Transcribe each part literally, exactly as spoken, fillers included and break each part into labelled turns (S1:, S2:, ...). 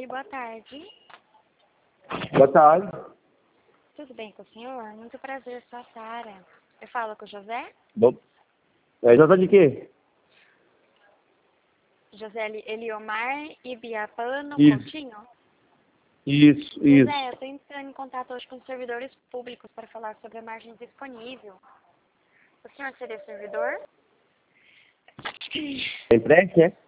S1: Oi, boa tarde.
S2: Boa tarde.
S1: Tudo bem com o senhor? Muito prazer, sou a Sara. Eu falo com o José?
S2: Bom. É, já tá de quê?
S1: José Eli- Eliomar Ibiapano
S2: Isso,
S1: Coutinho?
S2: isso, isso.
S1: José, eu estou entrando em contato hoje com os servidores públicos para falar sobre a margem disponível. O senhor seria servidor?
S2: É empréstimo, é?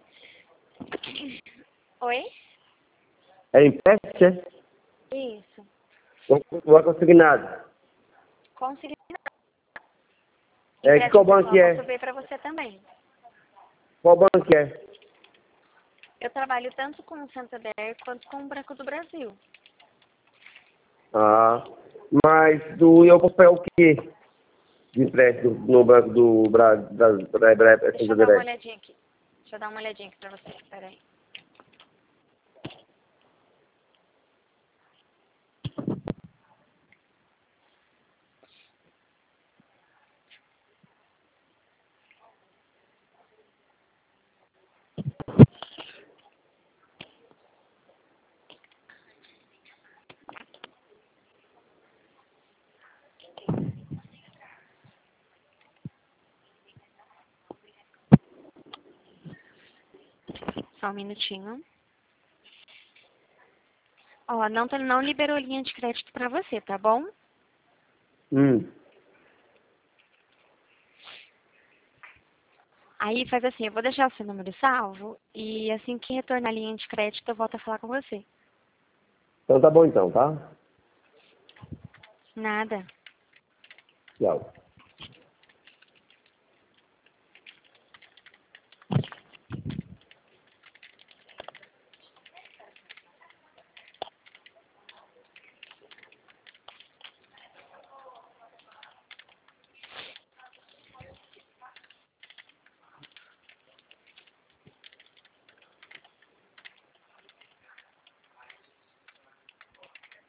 S1: Oi?
S2: É empréstimo, é?
S1: Isso.
S2: Não, não é consignado.
S1: Consegui.
S2: É, que qual
S1: Empréstimo
S2: banco
S1: pessoal
S2: que
S1: posso
S2: é?
S1: ver para você também.
S2: Qual banco que é?
S1: Eu trabalho tanto com o Santander quanto com o Banco do Brasil.
S2: Ah, mas do, eu posso pegar o quê? De empréstimo no banco do Brasil, da, da, da, da,
S1: Deixa eu dar uma
S2: da,
S1: olhadinha aqui. Deixa eu dar uma olhadinha aqui para você. Espera aí. Só um minutinho. Ó, não, tá- não liberou linha de crédito para você, tá bom?
S2: Hum.
S1: Aí faz assim, eu vou deixar o seu número salvo e assim que retornar a linha de crédito eu volto a falar com você.
S2: Então tá bom então, tá?
S1: Nada.
S2: Tchau.